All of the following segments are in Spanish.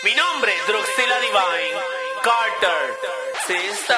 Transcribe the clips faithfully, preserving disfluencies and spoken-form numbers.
Mi nombre es Druxila Divine Carter, sister.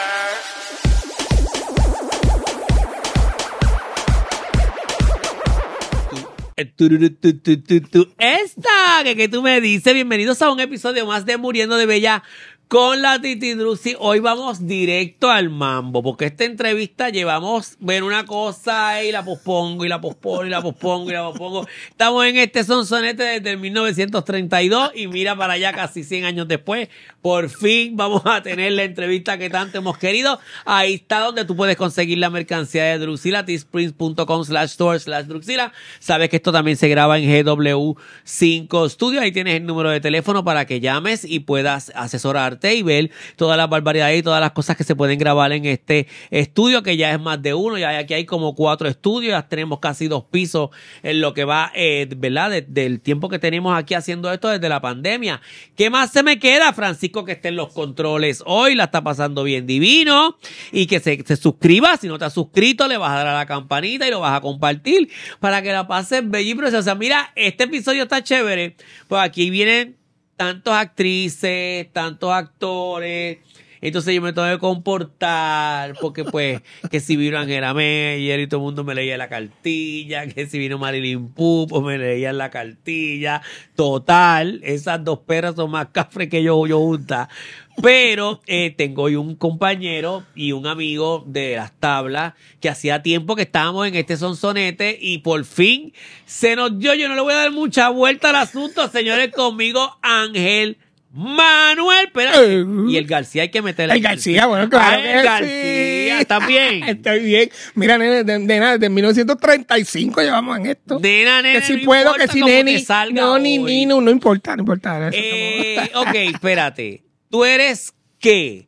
Esta que, que tú me dices, bienvenidos a un episodio más de Muriendo de Bella con la Titi Druxy. Hoy vamos directo al mambo, porque esta entrevista llevamos ver una cosa y la pospongo y la pospongo y la pospongo y la pospongo. Estamos en este sonsonete desde el mil novecientos treinta y dos y mira para allá casi cien años después. Por fin vamos a tener la entrevista que tanto hemos querido. Ahí está donde tú puedes conseguir la mercancía de Druxila, teespring.com slash store slash Druxila. Sabes que esto también se graba en G W cinco Studio. Ahí tienes el número de teléfono para que llames y puedas asesorarte y ver todas las barbaridades y todas las cosas que se pueden grabar en este estudio, que ya es más de uno. Ya aquí hay como cuatro estudios, ya tenemos casi dos pisos en lo que va, eh, ¿verdad? De, del tiempo que tenemos aquí haciendo esto desde la pandemia. ¿Qué más se me queda? Francisco, que esté en los controles hoy, la está pasando bien divino, y que se, se suscriba. Si no te has suscrito, le vas a dar a la campanita y lo vas a compartir para que la pases bella y preciosa. O sea, mira, este episodio está chévere, pues aquí vienen tantos actrices, tantos actores. Entonces yo me tengo que comportar, porque pues, que si vino Angela Meyer y todo el mundo me leía la cartilla, que si vino Marilyn Poo, pues me leían la cartilla. Total, esas dos perras son más cafres que yo, yo juntas. Pero eh, tengo hoy un compañero y un amigo de las tablas que hacía tiempo que estábamos en este sonsonete y por fin se nos dio. Yo no le voy a dar mucha vuelta al asunto, señores. Conmigo Ángel Manuel, espérate. Uh, y el García hay que meterle. El García, bueno, claro. Ay, el García, sí. ¿estás bien? Estoy bien. Mira, nene, de, de nada, desde mil novecientos treinta y cinco llevamos en esto. De nada, nene, que si no puedo, que si neni. No, hoy. ni, ni, no, no importa, no importa. Eso eh, ok, espérate. ¿Tú eres qué?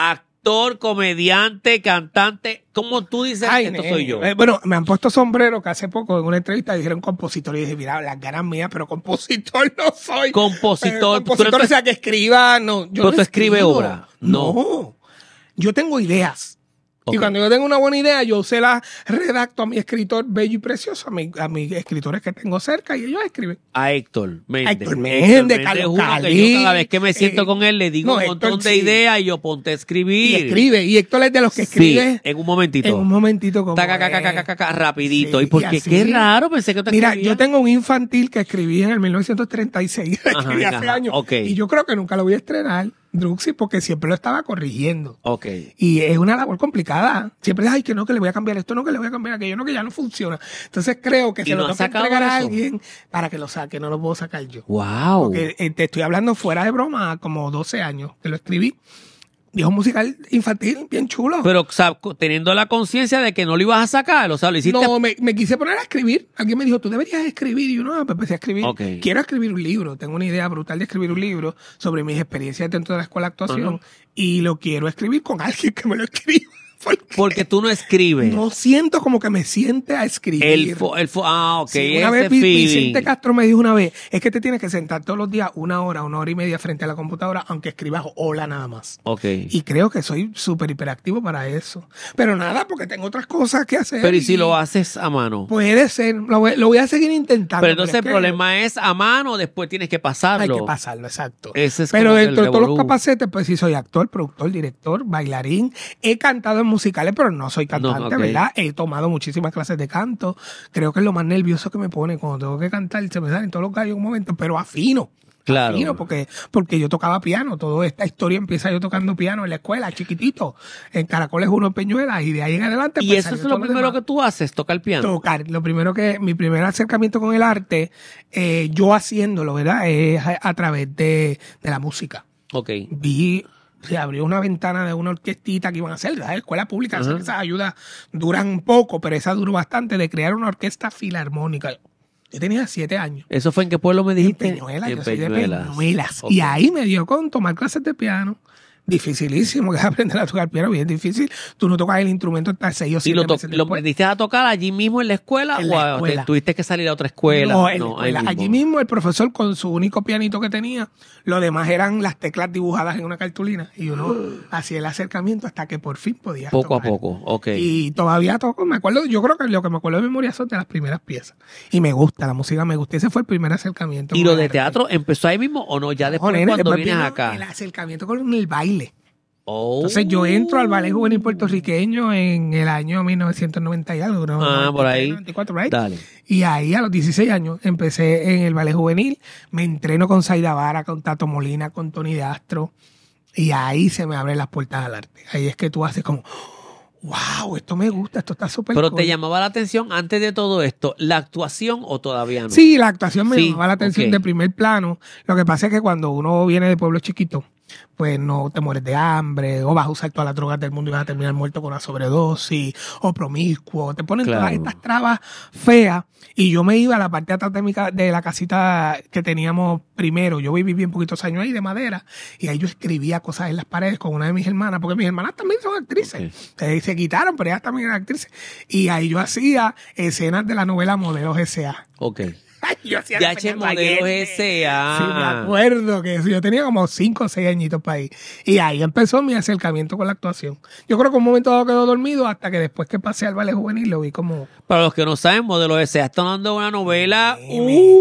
Actor, comediante, cantante. ¿Cómo tú dices Ay, que esto nene. soy yo? Eh, bueno, me han puesto sombrero que hace poco en una entrevista dijeron compositor y dije, mira, las ganas mías, pero compositor no soy. Compositor. Eh, compositor, o sea, que escriba, no. Yo ¿Pero no tú escribes escribo. obra? No. No. Yo tengo ideas. Okay. Y cuando yo tengo una buena idea, yo se la redacto a mi escritor bello y precioso, a, mi, a mis escritores que tengo cerca, y ellos escriben. A Héctor Méndez. Héctor Méndez, Héctor Carlos juro Calí, que yo cada vez que me siento eh, con él le digo no, un montón Héctor, de sí. ideas y yo ponte a escribir. Y escribe. Y Héctor es de los que escribe. Sí, en un momentito. En un momentito como Taca, caca, es. caca, caca, rapidito. Sí, ¿Y por qué? y así. Qué raro, pensé que te Mira, escribías. yo tengo un infantil que escribí en el mil novecientos treinta y seis. Ajá, escribí hace ajá, años. ok. Y yo creo que nunca lo voy a estrenar, Druxy, porque siempre lo estaba corrigiendo. Ok. Y es una labor complicada. Siempre es, ay, que no, que le voy a cambiar esto, no, que le voy a cambiar aquello, no, que ya no funciona. Entonces creo que ¿Y se no lo has tengo que sacado entregar a eso? alguien para que lo saque, no lo puedo sacar yo. Wow. Porque eh, te estoy hablando fuera de broma, como doce años que lo escribí. Dijo un musical infantil bien chulo. Pero, o sea, teniendo la conciencia de que no lo ibas a sacar, o sea, lo hiciste. No, me, me quise poner a escribir. Alguien me dijo, tú deberías escribir. Y yo, no, pues empecé a escribir. Okay. Quiero escribir un libro. Tengo una idea brutal de escribir un libro sobre mis experiencias dentro de la escuela de actuación. Uh-huh. Y lo quiero escribir con alguien que me lo escriba. Porque, Porque tú no escribes. no siento como que me siente a escribir. El fo, el fo, ah, ok. Sí, una ese vez Vi- feeling. Vicente Castro me dijo una vez, es que te tienes que sentar todos los días una hora, una hora y media frente a la computadora, aunque escribas hola nada más. Ok. Y creo que soy súper hiperactivo para eso. Pero nada, porque tengo otras cosas que hacer. Pero ¿y si lo haces a mano? Puede ser, lo voy, lo voy a seguir intentando. Pero entonces es el que problema es a mano, después tienes que pasarlo. hay que pasarlo, exacto. Ese es Pero como dentro el de todos los revolú. capacetes, pues sí soy actor, productor, director, bailarín. He cantado en musicales, pero no soy cantante, No, ok. ¿verdad? He tomado muchísimas clases de canto. Creo que es lo más nervioso que me pone cuando tengo que cantar. Se me salen todos los gallos en un momento, pero afino. Claro. Afino, porque, porque yo tocaba piano. Toda esta historia empieza yo tocando piano en la escuela, chiquitito. En Caracoles uno en Peñuelas, y de ahí en adelante. Y pues, eso es salió lo todo primero demás. que tú haces, tocar el piano. Tocar. Lo primero que, mi primer acercamiento con el arte, eh, yo haciéndolo, ¿verdad? Es a, a través de, de la música. Ok. Vi, se abrió una ventana de una orquestita que iban a hacer, ¿verdad? Escuela pública, Ajá. esas ayudas duran poco, pero esa duró bastante, de crear una orquesta filarmónica. Yo tenía siete años. ¿Eso fue en qué pueblo me En dijiste? Peñuelas, En yo soy de Peñuelas. Peñuelas. Ok. Y ahí me dio con tomar clases de piano. Dificilísimo, que es aprender a tocar piano, bien difícil. Tú no tocas el instrumento hasta seis o ¿Y siete lo, to- meses lo después. aprendiste a tocar allí mismo en la escuela En la o a- escuela. te- tuviste que salir a otra escuela? No, en la ahí escuela. mismo. Allí mismo el profesor con su único pianito que tenía, lo demás eran las teclas dibujadas en una cartulina y uno hacía el acercamiento hasta que por fin podía Poco a tocar. poco, ok. Y todavía toco, me acuerdo, yo creo que lo que me acuerdo de memoria son de las primeras piezas. Y me gusta, la música me gusta. Ese fue el primer acercamiento. ¿Y con lo el de arte. teatro empezó ahí mismo o no? Ya después No, nene, cuando después vienes vino acá. el acercamiento con el baile. Oh. Entonces yo entro al Ballet Juvenil Puertorriqueño en el año mil novecientos noventa y algo, ¿no? Ah, por ahí. noventa y cuatro, por ahí. Dale. Y ahí a los dieciséis años empecé en el Ballet Juvenil, me entreno con Zaida Vara, con Tato Molina, con Tony de Astro, y ahí se me abren las puertas al arte. Ahí es que tú haces como, wow, esto me gusta, esto está súper Pero cool. te llamaba la atención antes de todo esto, ¿la actuación o todavía no? Sí, la actuación me Sí, llamaba la atención ok. de primer plano. Lo que pasa es que cuando uno viene de pueblo chiquito, pues no te mueres de hambre, o vas a usar todas las drogas del mundo y vas a terminar muerto con una sobredosis, o promiscuo. Te ponen Claro. todas estas trabas feas. Y yo me iba a la parte de atrás de, mi ca- de la casita que teníamos primero. Yo viví bien poquitos años ahí de madera. Y ahí yo escribía cosas en las paredes con una de mis hermanas, porque mis hermanas también son actrices. Eh, se quitaron, pero ellas también eran actrices. Y ahí yo hacía escenas de la novela Modelos S A Ok. Ay, yo hacía D la H Peña Modelos Valiente. S A. Sí, me acuerdo que eso. Yo tenía como cinco o seis añitos para ahí. Y ahí empezó mi acercamiento con la actuación. Yo creo que un momento dado quedó dormido hasta que después que pasé al ballet juvenil lo vi como... Para los que no saben, Modelos S A está hablando de una novela Dime.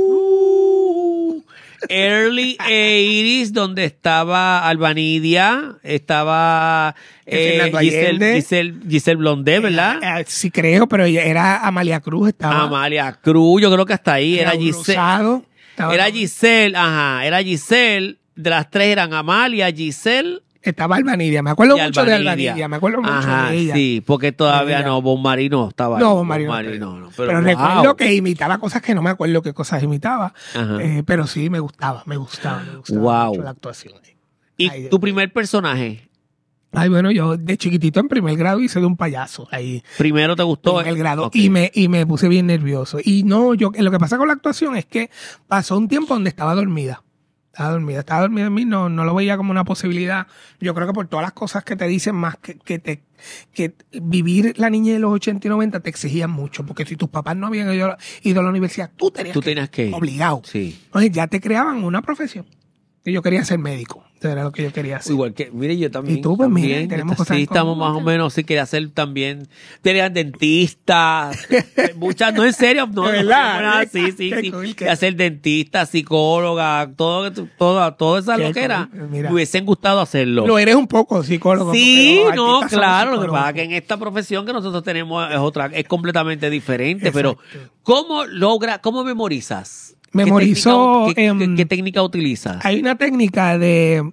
uh, early eighties donde estaba Albanidia, estaba eh, Fernando Giselle, Allende. Giselle, Giselle Blondet, ¿verdad? Eh, sí creo, pero ella era Amalia Cruz, estaba... Amalia Cruz, yo creo que hasta ahí era Raúl Giselle. Rosado, estaba, Era Giselle, ajá, era Giselle. De las tres eran Amalia, Giselle estaba Albanidia. Me acuerdo y mucho de Albanidia. Albanidia. Me acuerdo mucho Ajá, de ella. sí, porque todavía Ella. no, Bon Marie no estaba. No, ahí. Bon Marie no, Marie pero- no, no, Pero, wow. recuerdo que imitaba cosas que no me acuerdo qué cosas imitaba. Ajá. Eh, pero sí, me gustaba, me gustaba, me gustaba Wow. mucho la actuación. ¿Y Ay, tu primer personaje? Ay, bueno, yo de chiquitito en primer grado hice de un payaso ahí. ¿Primero te gustó? Primer grado. Ok. Y me, y me puse bien nervioso. Y no, yo, lo que pasa con la actuación es que pasó un tiempo donde estaba dormida. Estaba dormida, estaba dormida en mí, no, no lo veía como una posibilidad. Yo creo que por todas las cosas que te dicen más que, que te, que vivir la niñez de los ochenta y noventa te exigían mucho. Porque si tus papás no habían ido, ido a la universidad, tú tenías Tú que tenías que ir. obligado. Sí. Entonces ya te creaban una profesión. Que yo quería ser médico. Eso era lo que yo quería hacer. Igual que, mire, yo también. Y tú, pues, mira, también, tenemos cosas sí, en estamos común. más o menos, sí, quería ser también, quería dentista, muchas, no en serio, no, De no, verdad, no, ¿eh? sí, sí, Qué sí, cool, qué quería ser dentista, psicóloga, todo, todo, todo eso Qué lo que era, cool, mira. me hubiesen gustado hacerlo. Lo eres un poco psicólogo. Sí, porque los no, artistas son claro, lo que psicólogos. pasa es que en esta profesión que nosotros tenemos es otra, es completamente diferente, pero Exacto. ¿cómo logra, cómo memorizas? ¿Qué Memorizo, técnica- ¿Qué, em, qué- qué técnica utilizas? Hay una técnica de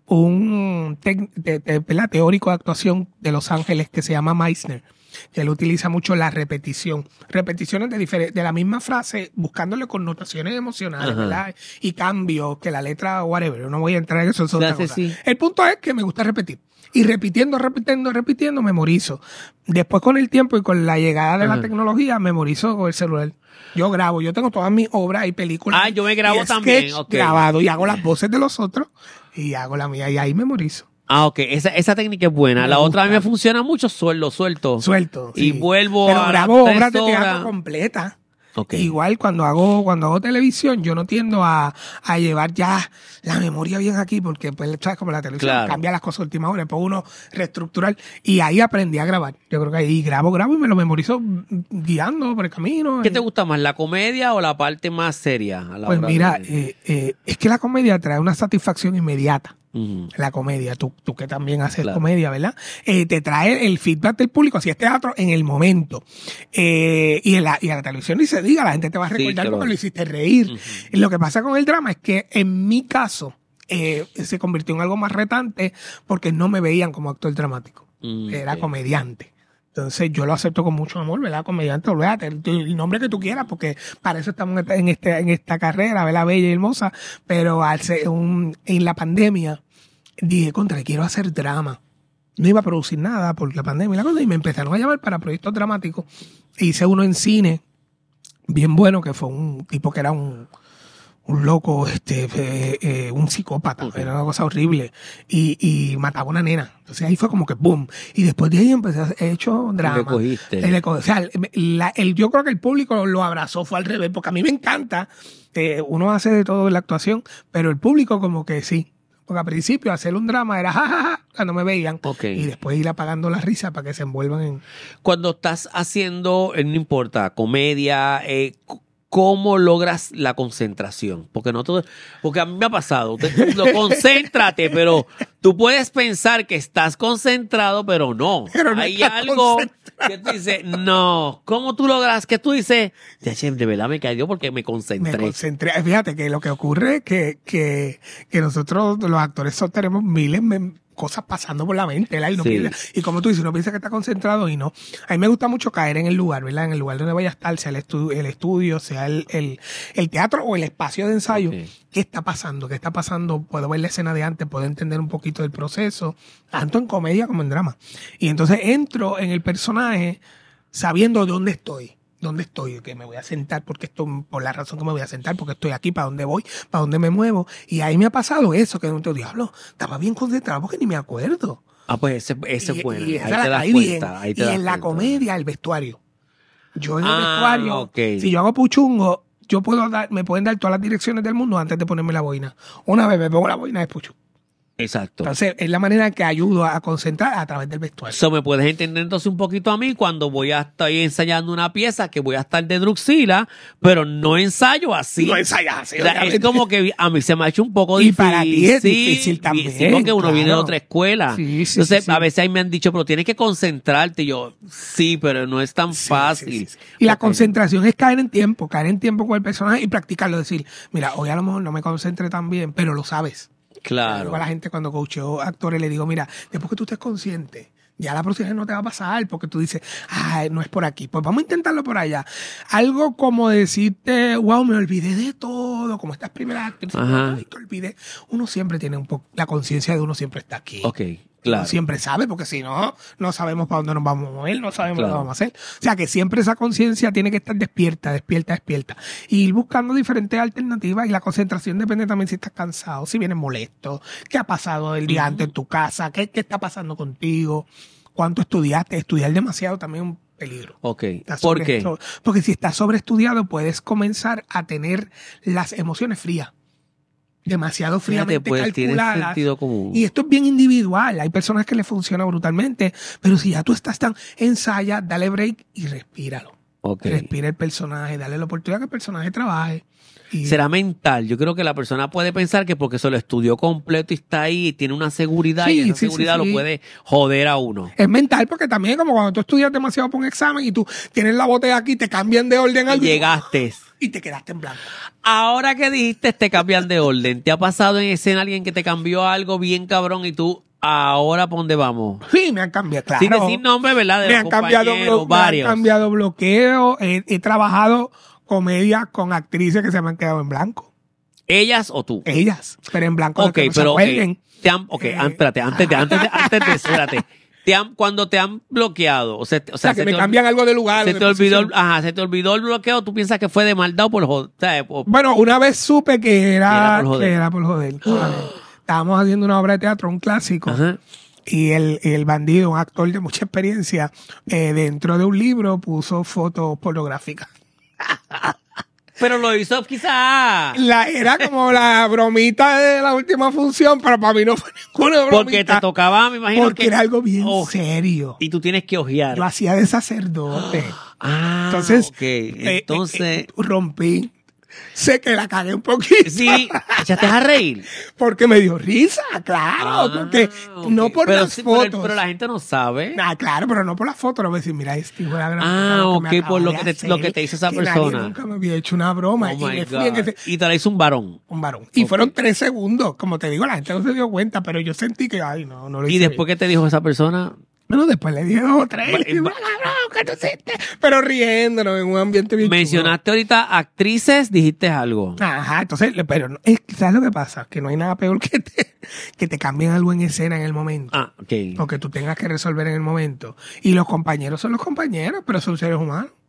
un tec- de- de- ¿verdad? teórico de actuación de Los Ángeles que se llama Meissner, que él utiliza mucho la repetición. Repeticiones de, difere- de la misma frase, buscándole connotaciones emocionales, Ajá. ¿verdad? Y cambios, que la letra, whatever. No voy a entrar en eso. eso es Se otra hace cosa. así. El punto es que me gusta repetir. Y repitiendo, repitiendo, repitiendo, memorizo. Después con el tiempo y con la llegada de Ajá. la tecnología, memorizo con el celular. Yo grabo, yo tengo todas mis obras y películas. Ah, yo me grabo y también, sketch ok. grabado y hago las voces de los otros y hago la mía y ahí memorizo. Ah, ok, esa, esa técnica es buena. Me La otra a mí me gusta. funciona mucho, sueldo, suelto. Suelto. Y sí. vuelvo Pero a las grabo tres obras de horas. teatro completa. Ok. Igual cuando hago cuando hago televisión, yo no tiendo a, a llevar ya la memoria bien aquí, porque pues sabes como la televisión Claro. cambia las cosas a última hora, después uno reestructurar. Y ahí aprendí a grabar. Yo creo que ahí grabo, grabo y me lo memorizo guiando por el camino. ¿Qué y- te gusta más, la comedia o la parte más seria? A la Pues hora mira, de- eh, eh, es que la comedia trae una satisfacción inmediata. Ujú. La comedia, tú, tú que también haces Claro. comedia, ¿verdad? Eh, te trae el feedback del público, si es teatro, en el momento. Eh, y, en la, y a la televisión ni se diga, la gente te va a Sí, recordar claro. porque lo hiciste reír. Ujú. Y lo que pasa con el drama es que en mi caso eh, se convirtió en algo más retante porque no me veían como actor dramático. Mm, Era ok. comediante. Entonces yo lo acepto con mucho amor, ¿verdad? Comediante, olvídate, el, el nombre que tú quieras, porque para eso estamos en esta, en este, en esta carrera, ¿verdad? Bella y hermosa. Pero al ser un, en la pandemia dije, contra, quiero hacer drama. No iba a producir nada por la pandemia y la cosa, y me empezaron a llamar para proyectos dramáticos. Hice uno en cine, bien bueno, que fue un tipo que era un, un loco, este, eh, eh, un psicópata, Okay. era una cosa horrible, y, y mataba a una nena. Entonces ahí fue como que boom. Y después de ahí empecé a he hecho drama. Le cogiste. Le co- o sea, la- el, yo creo que el público lo abrazó, fue al revés, porque a mí me encanta, eh, uno hace de todo en la actuación, pero el público como que sí. Porque al principio hacer un drama era jajaja, ja, ja, cuando me veían, Ok. y después ir apagando la risa para que se envuelvan en... Cuando estás haciendo, eh, no importa, comedia, eh, c- ¿cómo logras la concentración? Porque no todo, porque a mí me ha pasado, te- lo, concéntrate, pero tú puedes pensar que estás concentrado, pero no. Pero no Hay estás algo concentrado. que tú dices, no. ¿Cómo tú logras que tú dices, "Ya, che, de verdad me cayó porque me Me concentré"? concentré. Fíjate que lo que ocurre es que, que, que nosotros, los actores, so- tenemos miles de cosas pasando por la mente, ¿verdad? Y, uno Sí. piensa- y como tú dices, uno piensa que está concentrado y no. A mí me gusta mucho caer en el lugar, ¿verdad? En el lugar donde vaya a estar, sea el estudio, el estudio sea el, el, el teatro o el espacio de ensayo. Ok. ¿Qué está pasando? ¿Qué está pasando? Puedo ver la escena de antes, puedo entender un poquito del proceso, tanto en comedia como en drama. Y entonces entro en el personaje sabiendo dónde estoy. ¿Dónde estoy? Que me voy a sentar porque esto, por la razón que me voy a sentar, porque estoy aquí, para dónde voy, para dónde me muevo. Y ahí me ha pasado eso, que no te diablo, estaba bien concentrado porque ni me acuerdo. Ah, pues ese, ese Y- es bueno. y Ahí esa la te das caí cuenta. bien. Ahí te Y das en la cuenta. comedia, el vestuario. Yo en el Ah, vestuario, ok. si yo hago puchungo, yo puedo dar, me pueden dar todas las direcciones del mundo antes de ponerme la boina. Una vez me pongo la boina de puchungo. Exacto. Entonces, es la manera que ayudo a concentrar a través del vestuario. Eso me puedes entender entonces un poquito a mí cuando voy a estar ensayando una pieza que voy a estar de Druxila, pero no ensayo así. No ensayas así, O sea, es obviamente. como que a mí se me ha hecho un poco Y difícil. para ti es difícil también, Sí, porque uno viene de claro. otra escuela. Sí, sí, Entonces, sí, sí. a veces ahí me han dicho, pero tienes que concentrarte. Y yo, sí, pero no es tan Sí, fácil. sí, sí, sí. Y la Ok. concentración es caer en tiempo, caer en tiempo con el personaje y practicarlo. Decir, mira, hoy a lo mejor no me concentré tan bien, pero lo sabes. Claro. Yo a la gente cuando coacheo actores le digo, mira, después que tú estés consciente, ya la próxima vez no te va a pasar porque tú dices, ah, no es por aquí. Pues vamos a intentarlo por allá. Algo como decirte, wow, me olvidé de todo, como estas primeras actrices, Ajá. ay, te olvidé. Uno siempre tiene un poco, la conciencia de uno siempre está aquí. Ok, Uno claro. siempre sabe, porque si no, no sabemos para dónde nos vamos a mover, no sabemos Claro. lo que vamos a hacer. O sea que siempre esa conciencia tiene que estar despierta, despierta, despierta. Y ir buscando diferentes alternativas y la concentración depende también si estás cansado, si vienes molesto, qué ha pasado el día antes en tu casa, qué, qué está pasando contigo, cuánto estudiaste. Estudiar demasiado también es un peligro. Ok. Estás ¿Por sobre- qué? so- Porque si estás sobreestudiado puedes comenzar a tener las emociones frías. Demasiado Fíjate, fríamente pues tiene calculadas. sentido común. Y esto es bien individual. Hay personas que les funciona brutalmente, pero si ya tú estás tan ensaya, dale break y respíralo. Ok. Respira el personaje, dale la oportunidad que el personaje trabaje. Y Será mental. Yo creo que la persona puede pensar que porque se lo estudió completo y está ahí y tiene una seguridad Sí, y esa sí, sí, seguridad sí. lo puede joder a uno. es mental porque también como cuando tú estudias demasiado para un examen y tú tienes la botella aquí, te cambian de orden Y algo llegaste. y te quedaste en blanco. Ahora que dijiste te cambian de orden, ¿te ha pasado en escena alguien que te cambió algo bien cabrón y tú ahora por dónde vamos? Sí, me han cambiado, claro. Sin decir nombre, ¿verdad? De me los han cambiado compañeros, blo- me han varios. cambiado bloqueo. He, he trabajado comedias con actrices que se me han quedado en blanco. ¿Ellas o tú? Ellas, pero en blanco. de Ok, que no se pero ok, acuerden. te han, ok, Eh, ah, espérate, antes de, antes de, antes de, espérate. Te han, cuando te han bloqueado, o sea, o O sea, sea, que se me te cambian algo de lugar. o se de te olvidó, el- posición. ajá, se te olvidó el bloqueo, tú piensas que fue de maldad o por joder, o sea, por- Bueno, una vez supe que era, Era por joder. que era por joder. Estábamos haciendo una obra de teatro, un clásico. ajá. Y el, el bandido, un actor de mucha experiencia, eh, dentro de un libro puso fotos pornográficas. Pero lo hizo quizá La, era como la bromita de la última función, pero para mí no fue ninguna bromita. porque te tocaba, me imagino Porque que era algo bien Oh, serio. y tú tienes que ojear. Yo hacía de sacerdote. Ah, Entonces, ok. eh, Entonces, eh, eh, rompí. Sé que la cagué un poquito. sí, echaste a reír. Porque me dio risa, claro. Ah, porque ok. no por pero, las sí, pero el- fotos. Pero, la gente no sabe. Ah, claro, pero no por las fotos. No voy a decir, mira, este hijo de la gran Ah, puta, lo que ok, me acaba por lo de que te- hacer, lo que te hizo esa que persona. Nadie nunca me había hecho una broma. Oh y my me fui en God. ese, Y te la hizo un varón. un varón. Y Ok. fueron tres segundos. Como te digo, la gente no se dio cuenta, pero yo sentí que, ay, no, no lo Y hice después bien. que te dijo esa persona, Bueno, después le dije dos o tres. Va- y, va- cabrón, que tú hiciste. Pero riéndonos en un ambiente bien chulo. mencionaste ahorita actrices, dijiste algo. Ajá, entonces, le- pero no- es, ¿sabes lo que pasa? Que no hay nada peor que te, que te cambien algo en escena en el momento. Ah, ok. O que tú tengas que resolver en el momento. Y los compañeros son los compañeros, pero son seres humanos.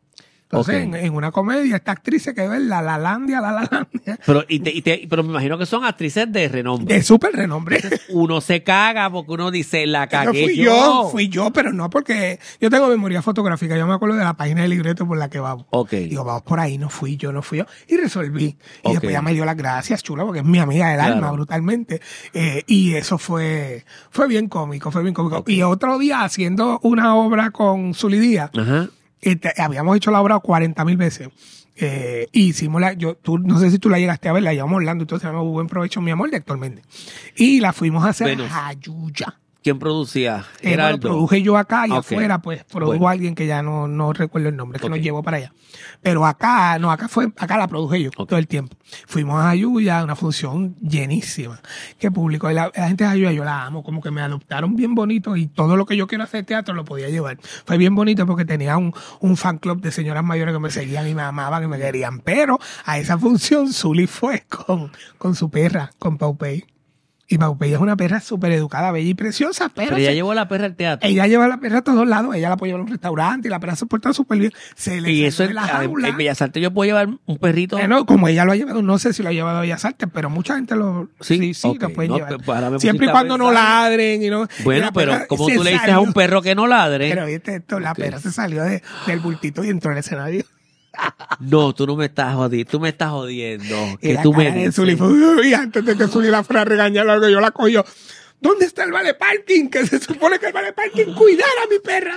Entonces, Ok. en, en una comedia, esta actriz se quedó en La La Landia, La La Landia, Pero, y te, y te- pero me imagino que son actrices de renombre. de súper renombre. Uno se caga porque uno dice, la Eso cagué fui yo. yo, fui yo, pero no porque yo tengo memoria fotográfica. Yo me acuerdo de la página del libreto por la que vamos. Ok. Digo, vamos por ahí, no fui yo, no fui yo. Y resolví. Y Ok. después ya me dio las gracias, chula, porque es mi amiga del Claro. alma, brutalmente. Eh, y eso fue, fue bien cómico, fue bien cómico. Ok. Y otro día, haciendo una obra con Zully Díaz, Ajá. este, habíamos hecho la obra cuarenta mil veces. Eh, y hicimos la, yo, tú, no sé si tú la llegaste a ver, la llevamos Orlando, entonces se llama Buen Provecho, mi amor, de actualmente. Y la fuimos a hacer Venus. a Jayuya. ¿Quién producía? Eh, bueno, Geraldo. produje yo acá y Ok. afuera, pues, produjo Bueno. alguien que ya no, no recuerdo el nombre, que Ok. nos llevó para allá. Pero acá, no, acá fue, acá la produje yo Ok. todo el tiempo. Fuimos a Ayuya, una función llenísima. Que público, y la, la gente de Ayuya, yo la amo, como que me adoptaron bien bonito y todo lo que yo quiero hacer teatro lo podía llevar. Fue bien bonito porque tenía un, un fan club de señoras mayores que me seguían y me amaban y me querían. Pero a esa función Zully fue con, con su perra, con Paupey. Y Paupey es una perra súper educada, bella y preciosa, pero, Pero ella se- llevó la perra al teatro. ella lleva a la perra a todos lados, ella la puede llevar a un restaurante y la perra se porta súper bien. Se le Y salió eso de en, la en, jaula. en Bellas Artes yo puedo llevar un perrito. Bueno, como ella lo ha llevado, no sé si lo ha llevado a Bellas Artes, pero mucha gente lo Sí, sí, sí, ok. lo pueden No, llevar. pues, ahora me Siempre y pusiste a cuando no pensar. ladren y no. y Bueno, la pero perra como se tú le dices a salió. un perro que no ladre. Pero viste esto, la Ok. perra se salió de, del bultito y entró al escenario. No, tú no me estás jodiendo. Tú me estás jodiendo. Y Que la tú me cara de dices. Zully fue, uy, antes de que Zully la fuera a regañar algo, yo la cogió. ¿Dónde está el vale parking? Que se supone que el vale parking cuidara a mi perra.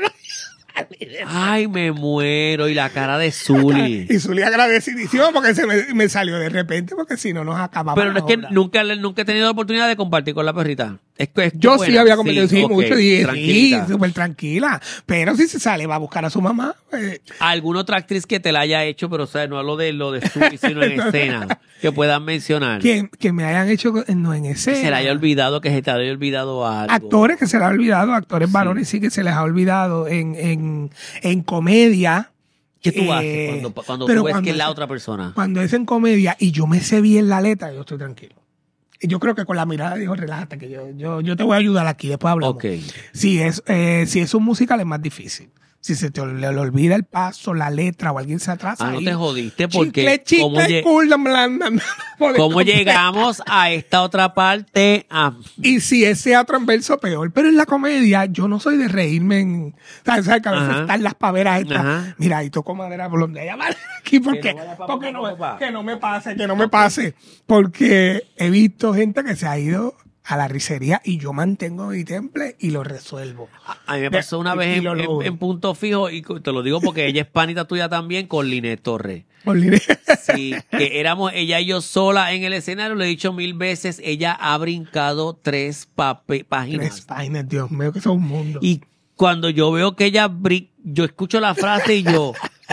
Ay, me muero. Y la cara de Zully. Y Zully agradecidísimo porque se me, me salió de repente, porque si no nos acabamos. Pero no es que nunca, le- nunca he tenido la oportunidad de compartir con la perrita. Es que es Yo buena. sí había cometido, sí, ok, mucho, y sí, tranquilita. súper tranquila. Pero si se sale, va a buscar a su mamá. eh, ¿Alguna otra actriz que te la haya hecho, pero o sea, no hablo de lo de Zully, sino en escena, que puedan mencionar? que, que me hayan hecho, eh, no en Que escena. se le haya olvidado, que se te haya olvidado algo. Actores que se les ha olvidado, actores Sí. varones sí que se les ha olvidado en, en, en comedia. ¿Qué tú eh, haces cuando, cuando pero tú ves cuando que es la es- otra persona? Cuando es en comedia y yo me sé bien la letra, yo estoy tranquilo. Y yo creo que con la mirada dijo, relájate, que yo, yo, yo te voy a ayudar aquí, después hablamos. Ok. Si es, eh, si es un musical es más difícil. Si se te ol- le, le olvida el paso, la letra o alguien se atrasa. Ah, no ahí, te jodiste porque chicle, chicle, ¿cómo, lle- cool, blanda, no podés cómo completar. llegamos a esta otra parte? Ah, Y si es teatro en verso, peor. Pero en la comedia, yo no soy de reírme en. ¿Sabes? ¿Sabes? Que a veces Ajá. están las paveras estas. Ajá. Mira, y toco madera por donde ella vale aquí porque, Que no vaya pa' porque no, pa' pa' pa'. que no me pase, que no me pase. Porque he visto gente que se ha ido a la risería y yo mantengo mi temple y lo resuelvo. a mí me pasó una Y- vez y en, lo en- logro. en Punto Fijo, y te lo digo porque ella es panita tuya también, con Linet Torres. Olvidé. Sí, que éramos ella y yo sola en el escenario, lo he dicho mil veces, ella ha brincado tres pape- páginas. Tres páginas, Dios mío, que eso es un mundo. Y cuando yo veo que ella, brin- yo escucho la frase y yo,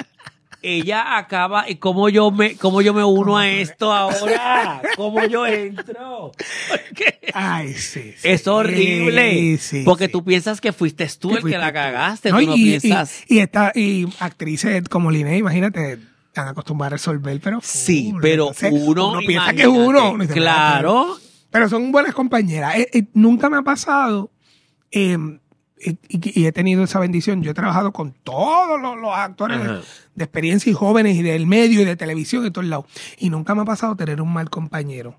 ella acaba, y cómo yo me, cómo yo me uno a esto ahora, cómo yo entro. Porque Ay, sí, sí. es horrible, Sí, sí, porque sí. tú piensas que fuiste tú el que fuiste la tú. cagaste, No, tú no y, piensas. Y, y, esta, y actrices como Liné, imagínate, están acostumbradas a resolver, pero. Sí, full. pero Entonces, uno, piensa que imagínate, es uno. uno dice, claro. Pero, pero son buenas compañeras. Eh, eh, nunca me ha pasado. eh, y, y- y he tenido esa bendición. Yo he trabajado con todos los, los actores Ajá. de experiencia y jóvenes y del medio y de televisión y de todos lados. Y nunca me ha pasado tener un mal compañero.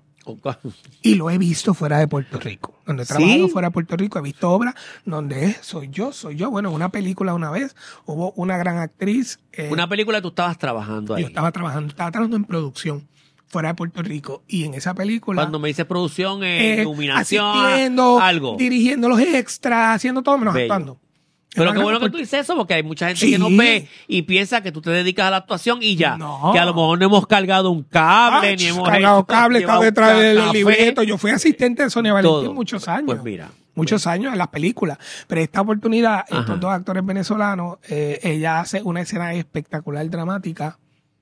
Y lo he visto fuera de Puerto Rico. Donde he ¿Sí? trabajado fuera de Puerto Rico, he visto obras donde es, soy yo, soy yo. Bueno, una película una vez, hubo una gran actriz. eh, Una película tú estabas trabajando ahí. yo estaba trabajando, estaba trabajando en producción fuera de Puerto Rico. Y en esa película. Cuando me dices producción, eh, eh, iluminación, asistiendo, algo. dirigiendo los extras, haciendo todo menos Bello. actuando. Pero Era qué bueno que Puerto- tú dices eso, porque hay mucha gente Sí. que nos ve y piensa que tú te dedicas a la actuación y ya. No. Que a lo mejor no hemos cargado un cable, Ah, ni hemos cargado hecho- cable, llevado estaba un detrás ca- del café. libreto. Yo fui asistente de Sonia Valentín Todo. muchos años. Pues mira. Muchos años en las películas. Pero esta oportunidad, Ajá. estos dos actores venezolanos, eh, ella hace una escena espectacular, dramática.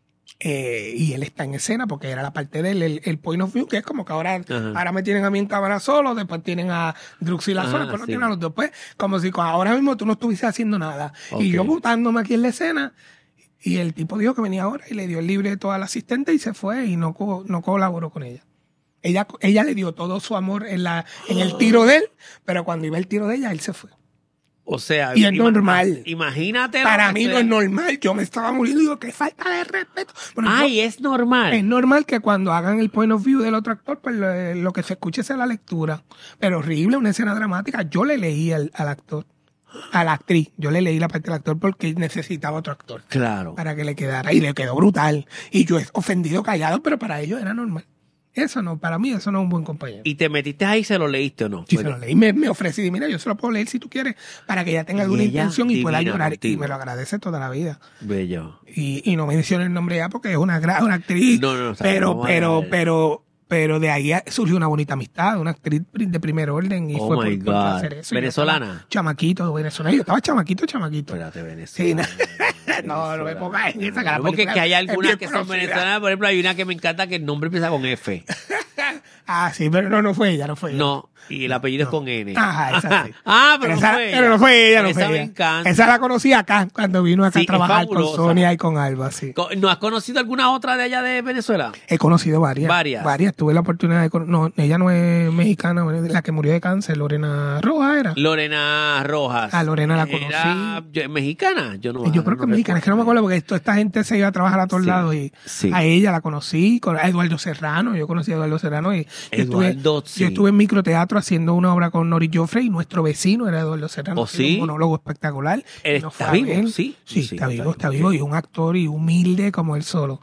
eh, y él está en escena porque era la parte de él, el, el point of view, que es como que ahora, Ajá. ahora me tienen a mí en cámara solo, después tienen a Druxila Ajá, sola, después no sí. tienen a los dos. Pues, como si ahora mismo tú no estuvieses haciendo nada. Ok. Y yo botándome aquí en la escena. Y el tipo dijo que venía ahora y le dio el libreto al asistente y se fue y no, co- no colaboró con ella. Ella, ella le dio todo su amor en, la, en el tiro de él, pero cuando iba el tiro de ella, él se fue. O sea, y es ima- normal. Imagínate. Para lo que mí no sea. es normal. Yo me estaba muriendo y digo, qué falta de respeto. Bueno, yo- Ay, es normal. es normal que cuando hagan el point of view del otro actor, pues lo, lo que se escuche sea la lectura. Pero horrible, una escena dramática. Yo le leí al, al actor, a la actriz. Yo le leí la parte del actor porque necesitaba otro actor Claro. para que le quedara. Y le quedó brutal. Y yo he ofendido callado, pero para ellos era normal. Eso no, para mí eso no es un buen compañero. ¿Y te metiste ahí y se lo leíste o no? Sí, se lo leí, me, me ofrecí, y mira, yo se lo puedo leer si tú quieres, para que ella tenga Y alguna ella intención y pueda divina llorar. contigo. Y me lo agradece toda la vida. Bello. Y, y no menciono el nombre ya porque es una gran una actriz. No, no, no, pero, vamos a pero, ver. pero, pero de ahí surgió una bonita amistad, una actriz de primer orden. Y Oh fue my por, por God. hacer eso. Y yo ¿Venezolana? estaba Chamaquito, venezolano. Yo estaba chamaquito, chamaquito. Espérate, Sí, Venezuela. no, no, no me pongas en esa, que la No, porque película que hay es algunas bien que son conocida. venezolanas, por ejemplo, hay una que me encanta que el nombre empieza con F. Ah, sí, pero no, no fue ella, no fue ella. No, y el apellido es con N. Ajá, esa sí. Ah, pero, esa, no fue ella. pero no fue ella, no Esa fue me ella. encanta. Esa la conocí acá, cuando vino acá Sí, a es trabajar con fabulosa. Sonia y con Alba, sí. Co- ¿No has conocido alguna otra de allá de Venezuela? He conocido varias. Varias. Varias. Tuve la oportunidad de... con- No, ella no es mexicana, la que murió de cáncer, Lorena Rojas era. Lorena Rojas. A Lorena la Era yo- mexicana. Yo no. Yo creo que es mexicana, es que no me acuerdo porque toda esta gente se iba a trabajar a todos Sí, lados y sí. a ella la conocí, con a Eduardo Serrano, yo conocí a Eduardo Serrano y yo estuve, Eduardo, sí. yo estuve en microteatro haciendo una obra con Nori Joffre y nuestro vecino era Eduardo Serrano, ¿Oh, haciendo sí? un monólogo espectacular. Él Y nos está fue a vivo, ver. sí. Sí, Sí, está está vivo, vivo, está sí. vivo y un actor y humilde como él solo.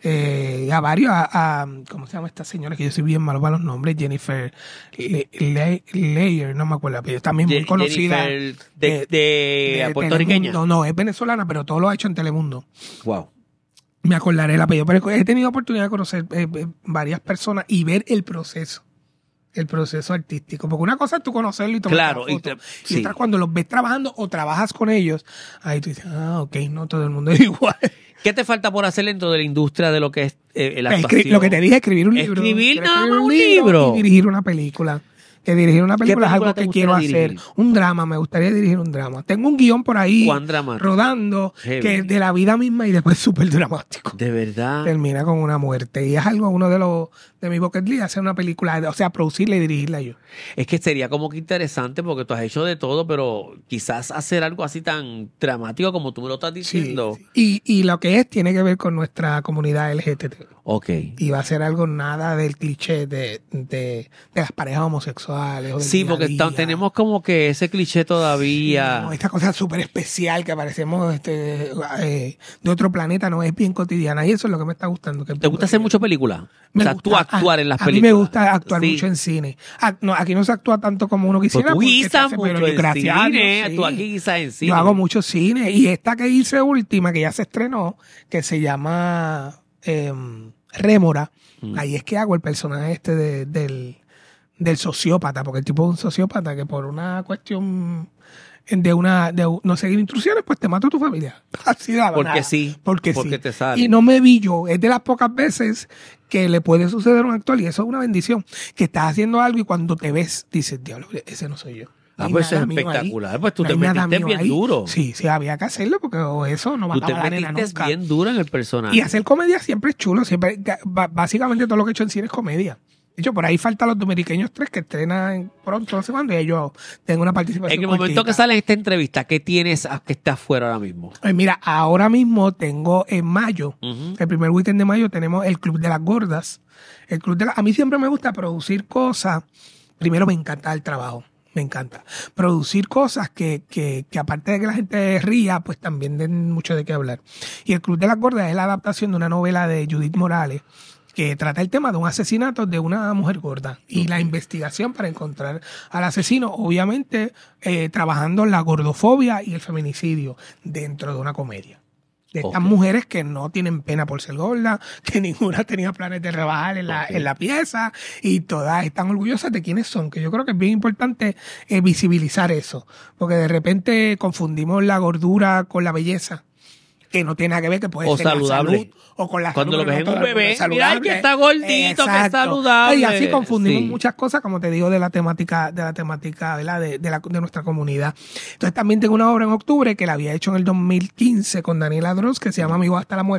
Eh, a varios, a, a- ¿cómo se llama esta señora? Que yo soy bien malo para los nombres, Jennifer Le- Le- Leyer, no me acuerdo, pero también muy Je- conocida. Jennifer de, eh, de, de puertorriqueña. Telemundo. No, es venezolana, pero todo lo ha hecho en Telemundo. Wow. Me acordaré el apellido, pero he tenido oportunidad de conocer eh, eh, varias personas y ver el proceso, el proceso artístico. Porque una cosa es tú conocerlo y tomar Claro, la y foto. te- Y, sí. otra cuando los ves trabajando o trabajas con ellos, ahí tú dices, ah, ok, no todo el mundo es igual. ¿Qué te falta por hacer dentro de la industria de lo que es eh, la Escri- actuación? lo que te dije, escribir un libro. Escribir Quiero nada más un un libro. Y dirigir una película. Que dirigir una película es película algo te que gustaría quiero dirigir? hacer. Un drama, me gustaría dirigir un drama. Tengo un guión por ahí ¿Cuán dramático? rodando Heavy. que es de la vida misma y después súper dramático. De verdad. Termina con una muerte. Y es algo, uno de los de mi bucket list, hacer una película, o sea, producirla y dirigirla yo. Es que sería como que interesante porque tú has hecho de todo, pero quizás hacer algo así tan dramático como tú me lo estás diciendo. Sí. Y, y lo que es tiene que ver con nuestra comunidad L G B T. Ok. Y va a ser algo nada del cliché de, de, de las parejas homosexuales. O del Sí, día a porque día. ta- tenemos como que ese cliché todavía. No, esta cosa súper especial que parecemos este, eh, de otro planeta, no es bien cotidiana. Y eso es lo que me está gustando. Que es ¿Te bien gusta hacer cotidiana. mucho película? Me o sea, gusta, tú actuar a, en las a películas. mí me gusta actuar Sí. mucho en cine. Ah, no, aquí no se actúa tanto como uno Pues quisiera. tú porque se guisas hace, mucho pero en gracias a cine. Dios, sí. Tú aquí guisas en cine. Yo hago mucho cine. Y esta que hice última, que ya se estrenó, que se llama eh, Rémora, Mm. ahí es que hago el personaje este de- del, del sociópata, porque el tipo es un sociópata que por una cuestión de una de no seguir instrucciones, pues te mato a tu familia. Así de la Porque nada. sí, Porque, porque sí. te sale. Y no me vi yo. Es de las pocas veces que le puede suceder a un actor, y eso es una bendición, que estás haciendo algo y cuando te ves, dices, diablo, ese no soy yo. Ah, hay pues eso nada es mío ahí. espectacular. Pues tú No te hay nada metiste mío bien ahí. duro. Sí, sí, había que hacerlo porque o eso no Tú te mataba a la nena metiste nunca. bien duro en el personaje. Y hacer comedia siempre es chulo. Siempre, b- básicamente todo lo que he hecho en cine es comedia. De hecho, por ahí faltan los Dominiqueños tres que estrenan pronto, no sé cuándo, y yo tengo una participación. En el momento cortita. que sale en esta entrevista, ¿qué tienes a- que está afuera ahora mismo? Pues mira, ahora mismo tengo en mayo, Ujú. el primer weekend de mayo, tenemos el Club de las Gordas. El Club de la- a mí siempre me gusta producir cosas. Primero me encanta el trabajo. Me encanta. Producir cosas que, que, que aparte de que la gente ría, pues también den mucho de qué hablar. Y el Club de las Gordas es la adaptación de una novela de Judith Morales que trata el tema de un asesinato de una mujer gorda y la investigación para encontrar al asesino, obviamente eh, trabajando la gordofobia y el feminicidio dentro de una comedia. De estas Ok. mujeres que no tienen pena por ser gordas, que ninguna tenía planes de rebajar en la, Ok. en la pieza y todas están orgullosas de quiénes son, que yo creo que es bien importante eh, visibilizar eso, porque de repente confundimos la gordura con la belleza, que no tiene nada que ver, que puede O ser la saludable. salud, o con la Cuando salud, lo ves pero en no un todo el mundo bebé, es mira, ay, saludable. que está gordito, que es Exacto. saludable. Y así confundimos Sí. muchas cosas, como te digo, de la temática, de la temática, ¿verdad? De, de, la, de nuestra comunidad. Entonces también tengo una obra en octubre que la había hecho en el dos mil quince con Daniela Droz, que se llama Amigo hasta la muerte.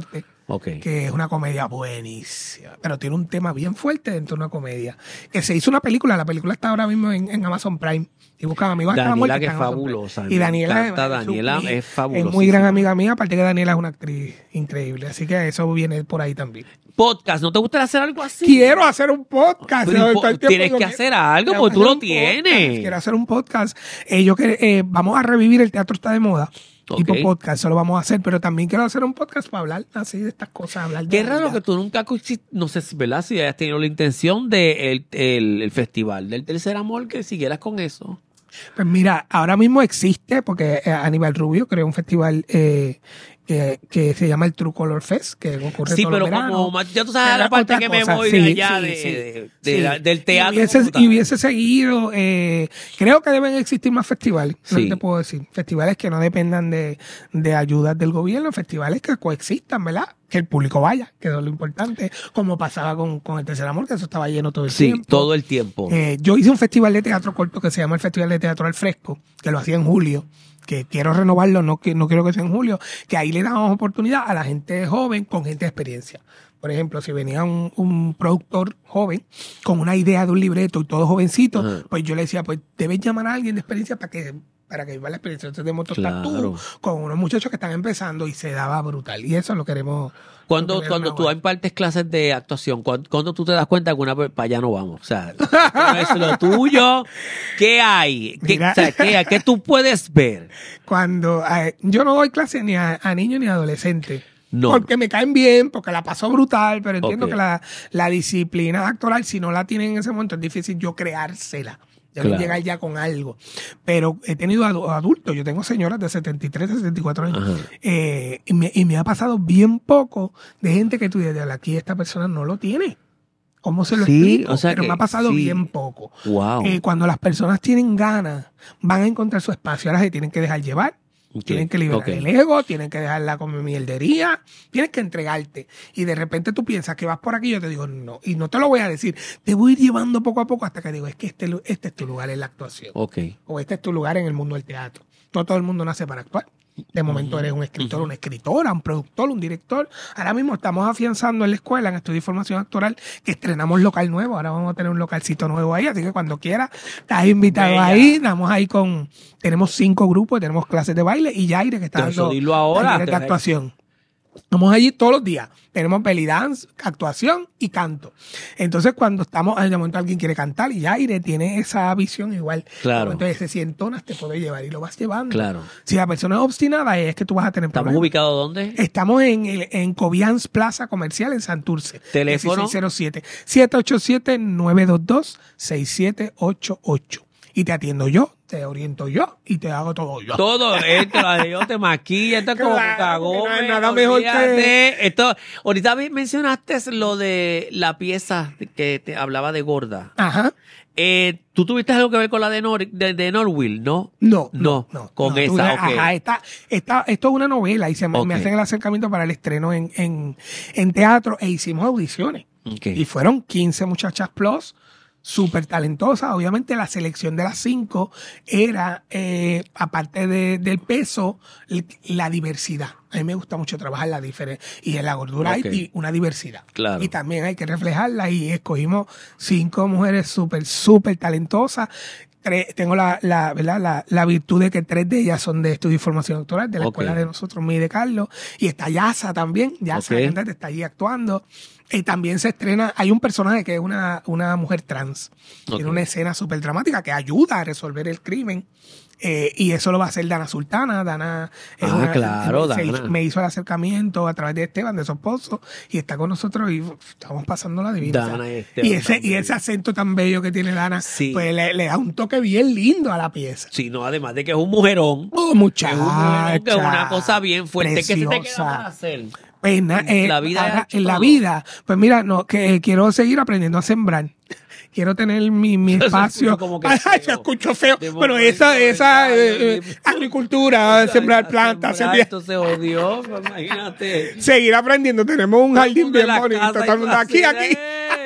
Okay. Que es una comedia buenísima, pero tiene un tema bien fuerte dentro de una comedia. Que se hizo una película, la película está ahora mismo en, en Amazon Prime. Y buscan amigos hasta la muerte. Daniela, que es fabulosa. Y Daniela, es, Daniela es, es fabulosa. Es muy gran amiga mía, aparte que Daniela es una actriz increíble. Así que eso viene por ahí también. Podcast, ¿no te gustaría hacer algo así? Quiero hacer un podcast. Pero, ¿no? Tienes tiempo, que hacer algo, porque tú lo tienes. Podcast. Quiero hacer un podcast. Eh, yo que, eh, vamos a revivir El Teatro Está de Moda. Okay. Tipo podcast, eso lo vamos a hacer, pero también quiero hacer un podcast para hablar así de estas cosas. Hablar de Qué raro que tú nunca, no sé, ¿verdad? Si hayas tenido la intención de el, el, el festival del tercer amor, que siguieras con eso. Pues mira, ahora mismo existe, porque Aníbal Rubio creó un festival eh, que, que se llama el True Color Fest, que ocurre sí, todo pero el verano. como ya tú sabes la parte que cosa. me voy sí, de allá sí, de, sí, de, sí. de la, del teatro. Y hubiese, y hubiese seguido, eh, creo que deben existir más festivales, no sí. te puedo decir. Festivales que no dependan de, de ayudas del gobierno, festivales que coexistan, ¿verdad? Que el público vaya, que es lo importante, como pasaba con, con el Tercer Amor, que eso estaba lleno todo el sí, tiempo. Sí, todo el tiempo. Eh, yo hice un festival de teatro corto que se llama el Festival de Teatro al Fresco, que lo hacía en julio, que quiero renovarlo, no, que, no quiero que sea en julio, que ahí le damos oportunidad a la gente joven con gente de experiencia. Por ejemplo, si venía un, un productor joven con una idea de un libreto y todo jovencito, uh-huh. pues yo le decía, pues debes llamar a alguien de experiencia para que para que viva la experiencia. Entonces debemos estar tú con unos muchachos que están empezando y se daba brutal. Y eso lo queremos. Cuando, cuando tú impartes clases de actuación, cuando, cuando tú te das cuenta que una para allá no vamos, o sea, no es lo tuyo, ¿qué hay? ¿Qué, o sea, ¿qué, ¿qué tú puedes ver? Cuando eh, yo no doy clases ni a, a niños ni a adolescentes. No. Porque me caen bien, porque la paso brutal, pero entiendo okay. que la, la disciplina actoral, si no la tienen en ese momento, es difícil yo creársela. Ya claro. llegar ya con algo. Pero he tenido adultos, yo tengo señoras de setenta y tres, setenta y cuatro años, eh, y, me, y me ha pasado bien poco de gente que tú dices, aquí esta persona no lo tiene. ¿Cómo se lo sí, explico? o sea Pero que, me ha pasado sí. bien poco. Wow. Eh, cuando las personas tienen ganas, van a encontrar su espacio. Ahora se tienen que dejar llevar. Okay. Tienen que liberar okay. el ego, tienen que dejarla como mierdería, tienes que entregarte. Y de repente tú piensas que vas por aquí y yo te digo no. Y no te lo voy a decir. Te voy a ir llevando poco a poco hasta que digo, es que este, este es tu lugar en la actuación. Okay. O este es tu lugar en el mundo del teatro. No todo el mundo nace para actuar. De momento eres un escritor, una escritora, un productor, un director. Ahora mismo estamos afianzando en la escuela, en Estudio y Formación Actoral, que estrenamos local nuevo. Ahora vamos a tener un localcito nuevo ahí, así que cuando quieras, estás invitado Bella. ahí. Estamos ahí con, tenemos cinco grupos, tenemos clases de baile y Yaire, que está dando dilo ahora, de actuación. Estamos allí todos los días. Tenemos belly dance, actuación y canto. Entonces, cuando estamos, en el momento alguien quiere cantar y Yaire tiene esa visión igual. Claro. Entonces, si entonas, te puedes llevar y lo vas llevando. Claro. Si la persona es obstinada, es que tú vas a tener problemas. ¿Estamos ubicados dónde? Estamos en, en Cobians Plaza Comercial en Santurce. ¿Teléfono? dieciséis cero siete, siete ocho siete, nueve dos dos, seis siete ocho ocho. Y te atiendo yo, te oriento yo y te hago todo yo. Todo esto, yo te maquilla, esto es como claro, cagón. No nada mejor que... Esto, ahorita mencionaste lo de la pieza que te hablaba de gorda. Ajá. Eh, ¿Tú tuviste algo que ver con la de, Nor de, de Norwil, no? No, no, no. Con no, esa, una, ok. Ajá, esta, esta, esto es una novela y se me, okay. me hacen el acercamiento para el estreno en, en, en teatro e hicimos audiciones. Okay. Y fueron quince muchachas plus, súper talentosas. Obviamente la selección de las cinco era, eh, aparte de, del peso, la diversidad. A mí me gusta mucho trabajar la diferencia. Y en la gordura okay. hay una diversidad. Claro. Y también hay que reflejarla. Y escogimos cinco mujeres súper, súper talentosas. Tres, tengo la, la, ¿verdad? La, la virtud de que tres de ellas son de Estudio y Formación Actoral, de la okay. escuela de nosotros, mi de Carlos. Y está Yasa también. Yasa okay. está allí actuando. Y también se estrena, hay un personaje que es una, una mujer trans. Okay. Tiene una escena súper dramática que ayuda a resolver el crimen. Eh, y eso lo va a hacer Dana Sultana. Dana, ah, una, claro, me, Dana. me hizo el acercamiento a través de Esteban, de su esposo, y está con nosotros y uf, estamos pasando la divina. Dana y, y, ese, y ese acento tan bello que tiene Dana, sí. pues le, le da un toque bien lindo a la pieza. Sí, no, además de que es un mujerón. Oh, muchacha. Es, un mujerón que es una cosa bien fuerte. Preciosa. ¿Qué se te queda para hacer? Pues, eh, la vida ahora, en la vida, pues mira, no, que quiero seguir aprendiendo a sembrar. Quiero tener mi, mi espacio. Como que Ay, se escucho feo. Pero esa, esa eh, eh, agricultura, sembrar plantas. Sembrar, esto se odió, pues, imagínate. Seguir aprendiendo. Tenemos un jardín bien bonito. Todo el mundo aquí, aquí.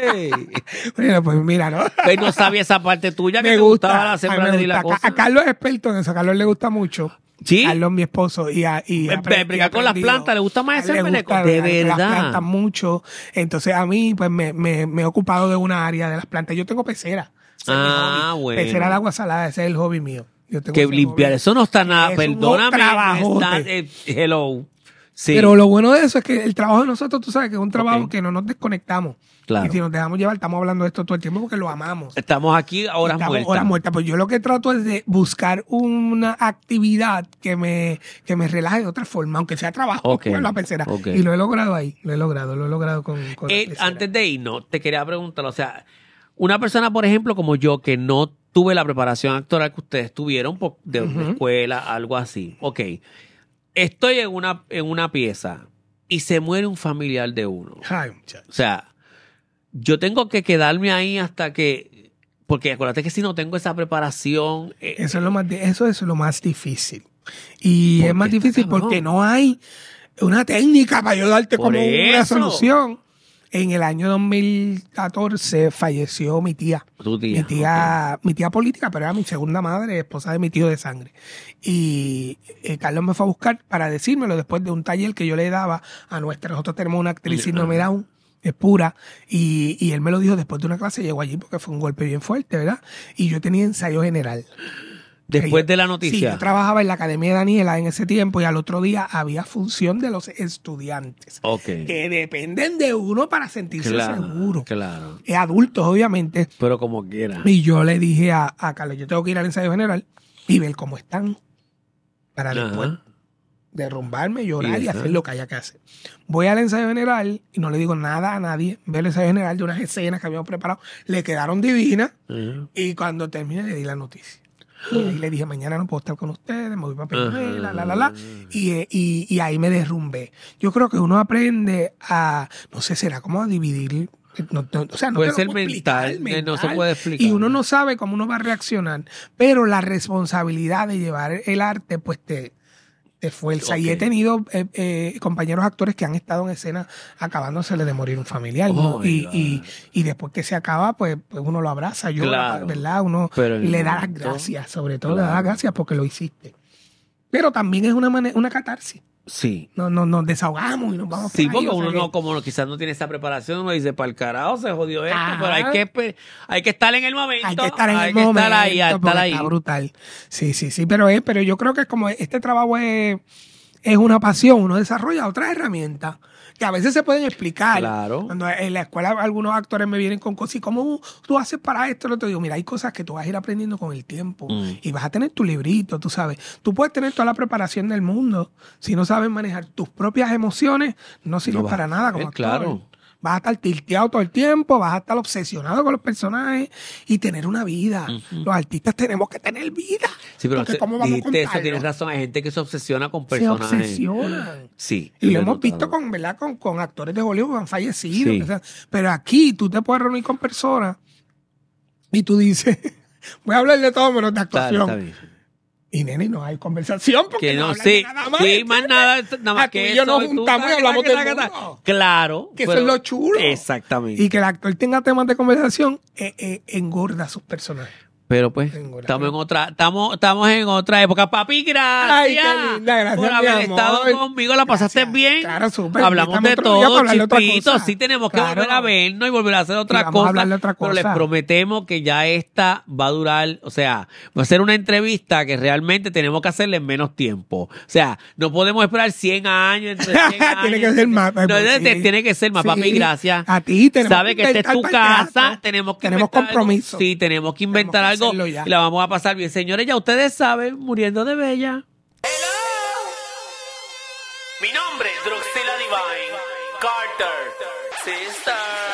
Bueno, pues mira, ¿no? Pues no sabía esa parte tuya que me te gusta, gustaba la sembrar y la cosa. A Carlos es experto en eso. A Carlos le gusta mucho. ¿Sí? Carlos, mi esposo, y a, y Pe- bregar con las plantas, ¿le gusta más ese le meneco? gusta De bregar con verdad. las plantas mucho. Entonces a mí pues me, me, me he ocupado de una área de las plantas. Yo tengo pecera. Ese es mi Ah, hobby. bueno. Pecera de agua salada, ese es el hobby mío. Yo tengo Que ese limpiar, hobby. eso no está nada, Es un perdóname. no trabajote. está- eh, hello. Sí, Pero lo bueno de eso es que el trabajo de nosotros, tú sabes que es un trabajo Ok. que no nos desconectamos. Claro. Y si nos dejamos llevar, estamos hablando de esto todo el tiempo porque lo amamos. estamos aquí a horas Estamos muertas. horas muertas. Pues yo lo que trato es de buscar una actividad que me, que me relaje de otra forma, aunque sea trabajo, Ok, con la pecera. ok. Y lo he logrado ahí, lo he logrado, lo he logrado con, con la Eh, pecera. antes de irnos, te quería preguntar, o sea, una persona, por ejemplo, como yo, que no tuve la preparación actoral que ustedes tuvieron por- de una Ujú. escuela, algo así. Ok, estoy en una, en una pieza y se muere un familiar de uno. Ay, muchacho. O sea, yo tengo que quedarme ahí hasta que... Porque acuérdate que si no tengo esa preparación... eh, Eso es lo más, di- eso es lo más difícil. Y ¿Por es más qué está difícil cabrón? porque no hay una técnica para ayudarte Por como una eso. solución. En el año dos mil catorce falleció mi tía. tu tía, Mi tía, mi tía política, pero era mi segunda madre, esposa de mi tío de sangre. Y eh, Carlos me fue a buscar para decírmelo después de un taller que yo le daba a nuestra. Nosotros tenemos una actriz síndrome Down, es pura, y, y él me lo dijo después de una clase, llegó allí porque fue un golpe bien fuerte, ¿verdad? Y yo tenía ensayo general. Después Yo- de la Sí, noticia. yo trabajaba en la Academia de Daniela en ese tiempo y al otro día había función de los estudiantes, Ok. que dependen de uno para sentirse Claro, seguro. claro. Eh, adultos, obviamente. Pero como quiera. Y yo le dije a, a Carlos, yo tengo que ir al ensayo general y ver cómo están para Ajá. después derrumbarme, llorar y, Ajá. hacer lo que haya que hacer. Voy al ensayo general y no le digo nada a nadie. Veo el ensayo general de unas escenas que habíamos preparado. Le quedaron divinas Ajá. y cuando terminé le di la noticia. Y ahí le dije, mañana no puedo estar con ustedes, me voy para Peñuela, la, la, la. Y, eh, y, y ahí me derrumbé. Yo creo que uno aprende a, no sé, será como a dividir. No, no, o sea, no Puede te lo ser puedo mental, explicar, no se puede explicar. Y uno no sabe cómo uno va a reaccionar, pero la responsabilidad de llevar el arte, pues te, te fuerza. Ok. Y he tenido eh, eh, compañeros actores que han estado en escena acabándosele de morir un familiar, ¿no? Oh, my y, God. y, y después que se acaba, pues, pues uno lo abraza, yo, Claro. ¿verdad? Uno Pero en el le da las momento, gracias, sobre todo le da claro. las gracias porque lo hiciste. Pero también es una, mane- una catarsis. Sí. Nos, nos, nos desahogamos y nos vamos Sí, por ahí, porque o sea uno que- no, como no- quizás no tiene esa preparación, uno dice, para el carajo se jodió esto, Ajá. pero hay que, espe- hay que estar en el momento. Hay que estar en hay el que momento. estar ahí, hay que porque estar ahí. Está brutal. Sí, sí, sí. Pero, es, pero yo creo que como este trabajo es, es una pasión, uno desarrolla otras herramientas que a veces se pueden explicar. Claro. Cuando en la escuela algunos actores me vienen con cosas y ¿cómo tú haces para esto? Lo te digo, mira, hay cosas que tú vas a ir aprendiendo con el tiempo Mm. y vas a tener tu librito, tú sabes. Tú puedes tener toda la preparación del mundo. Si no sabes manejar tus propias emociones, no sirve No vas para a nada como saber, actor. claro. Vas a estar tilteado todo el tiempo, vas a estar obsesionado con los personajes y tener una vida. Los artistas tenemos que tener vida. Sí, pero porque se- ¿cómo vamos a dijiste eso, contarlo? tienes razón, hay gente que se obsesiona con Se personajes. obsesionan. Sí. Y lo he hemos notado. visto con, ¿verdad? Con, con actores de Hollywood que han fallecido. Sí. o sea, pero aquí tú te puedes reunir con personas y tú dices, voy a hablar de todo menos de Está, actuación. está bien. Y nene, no hay conversación porque Que no, no, hablan sí, de nada más. sí, más nada, nada más Ah, tú que y yo nos eso, tú, juntamos y taca, hablamos taca, del taca, mundo. Claro. Que eso pero- es lo chulo. Exactamente. Y que el actor tenga temas de conversación eh, eh, engorda a sus personajes. Pero pues, Tengo la- estamos en otra, estamos, estamos en otra época. Papi, gracias. Ay, qué linda, gracias, por mi haber amor. estado conmigo. ¿La pasaste Gracias. bien? Claro, súper. Hablamos Invítame de otro día para todo, hablar de otra chispito. cosa. Sí, tenemos que Claro. volver a vernos y volver a hacer otra Sí, vamos a cosa. hablar de otra Pero les cosa. prometemos que ya esta va a durar, o sea, va a ser una entrevista que realmente tenemos que hacerle en menos tiempo. O sea, no podemos esperar cien años. Entre cien años. Tiene que ser más. No, pues, tiene- sí. tiene que ser más, Sí. papi, gracias. A ti tenemos Sabe que esta es tu inventar casa, para el tenemos que Tenemos inventar algo. compromiso. Sí, tenemos que inventar Tenemos que algo hacerlo ya. y la vamos a pasar bien. Señores, ya ustedes saben, muriendo de bella. Mi nombre es Druxila Divine Carter. Sister.